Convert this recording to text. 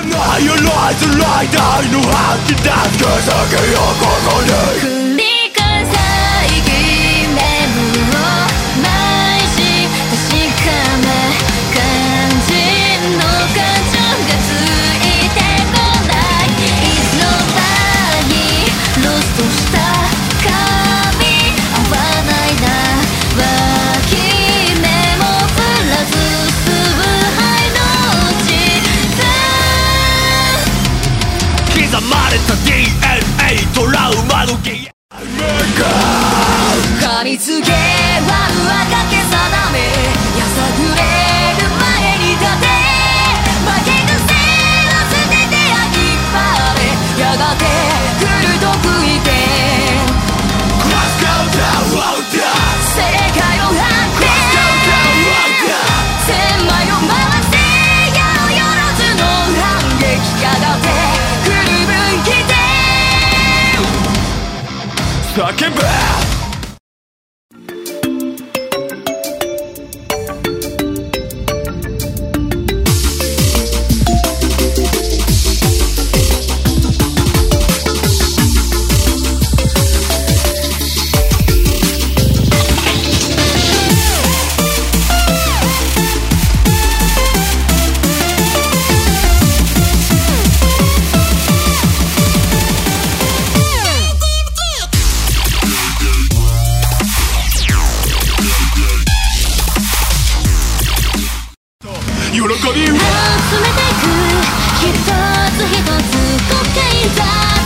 I realize the light I know how to dance 消さけよここに繰り返さ生き眠るを毎し確かめ肝心の感情がついてこないいつの間にロストした髪合わないな脇目も振らず崇拝の地図刻まれた DNA トラウマの原因噛みつけは赤け定めやさぐれる前に立て負け癖を捨てて諦めやがて来ると吹いて世界を張って千枚を回せよよろずの反撃やがて来る分岐点叫べ喜びを集めてく一つ一つ時計台